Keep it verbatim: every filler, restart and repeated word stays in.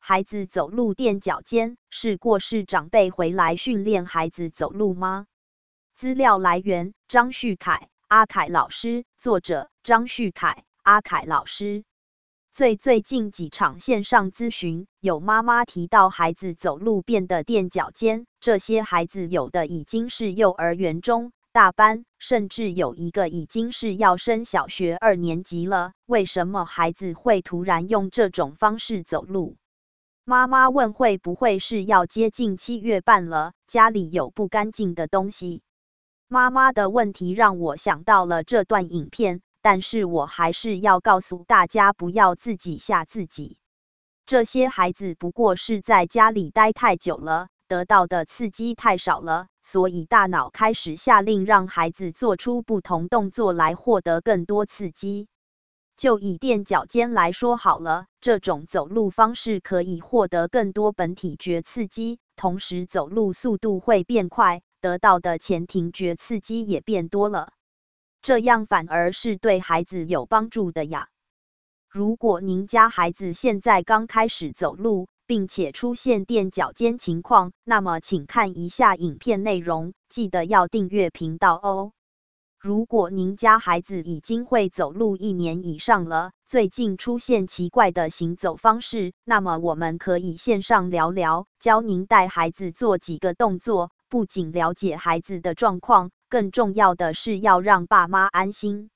孩子走路垫脚尖，是过世长辈回来训练孩子走路吗？资料来源：张旭凯、阿凯老师，作者：张旭凯、阿凯老师。最最近几场线上咨询，有妈妈提到孩子走路变得垫脚尖，这些孩子有的已经是幼儿园中大班，甚至有一个已经是要升小学二年级了。为什么孩子会突然用这种方式走路？妈妈问会不会是要接近七月半了，家里有不干净的东西？妈妈的问题让我想到了这段影片。但是我还是要告诉大家，不要自己吓自己。这些孩子不过是在家里待太久了，得到的刺激太少了，所以大脑开始下令让孩子做出不同动作来获得更多刺激。就以垫脚尖来说好了，这种走路方式可以获得更多本体觉刺激，同时走路速度会变快，得到的前庭觉刺激也变多了。这样反而是对孩子有帮助的呀。如果您家孩子现在刚开始走路，并且出现垫脚尖情况，那么请看一下影片内容，记得要订阅频道哦。如果您家孩子已经会走路一年以上了，最近出现奇怪的行走方式，那么我们可以线上聊聊，教您带孩子做几个动作，不仅了解孩子的状况，更重要的是要让爸妈安心。